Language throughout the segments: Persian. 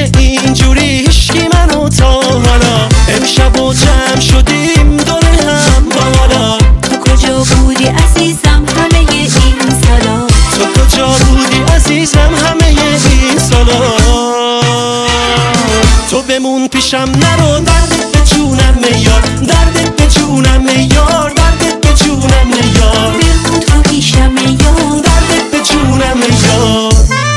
اینجوری هیچکی منو تا حالا. امشب و جمع شدیم دور هم بالا. تو کجا بودی عزیزم همه این سالا؟ تو کجا بودی عزیزم همه این سالا؟ تو بمون پیشم نرو، دردت به جونم میار، دردت به جونم میار، دردت به جونم میار. بمون تو پیشم میار، دردت به جونم میار.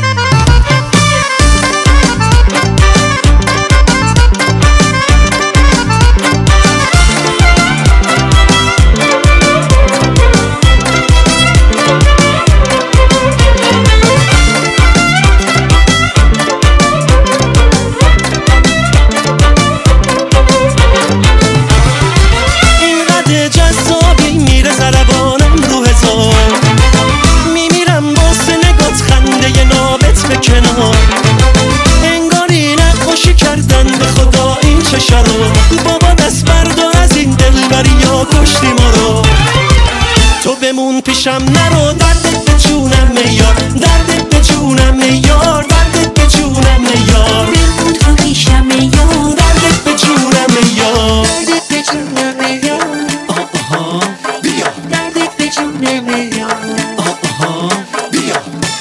انگاری نقاشی کردن به خدا این چشا رو. بابا دست بردار از این دلبری یا کشتی ما رو. تو بمون پیشم نرو، دردت به جونم میار، دردت به جونم میار، دردت به جونم میار. بمون تو پیشم میار، دردت به جونم میار. دردت به جونم میار. بیا دردت به جونم میار. بیا.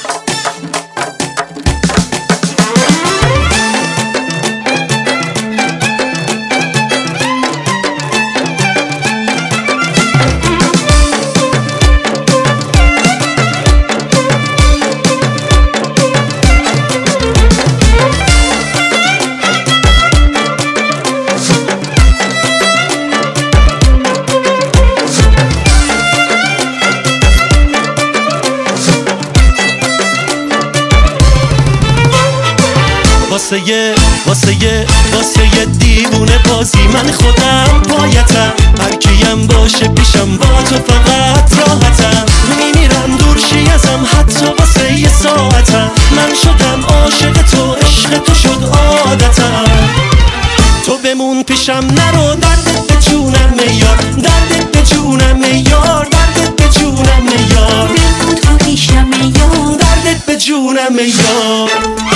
واسه یه دیوونه بازی من خودم پایتم. هر کیم باشه پیشم با تو فقط راحتم. میمیرم دور شی ازم حتی واسه یه ساعتم. من شدم عاشق تو، عشق تو شد عادتم. تو بمون پیشم نرو، دردت به جونم میار، دردت به جونم میار، دردت به جونم میار. بمون تو پیشم میار، دردت به جونم میار.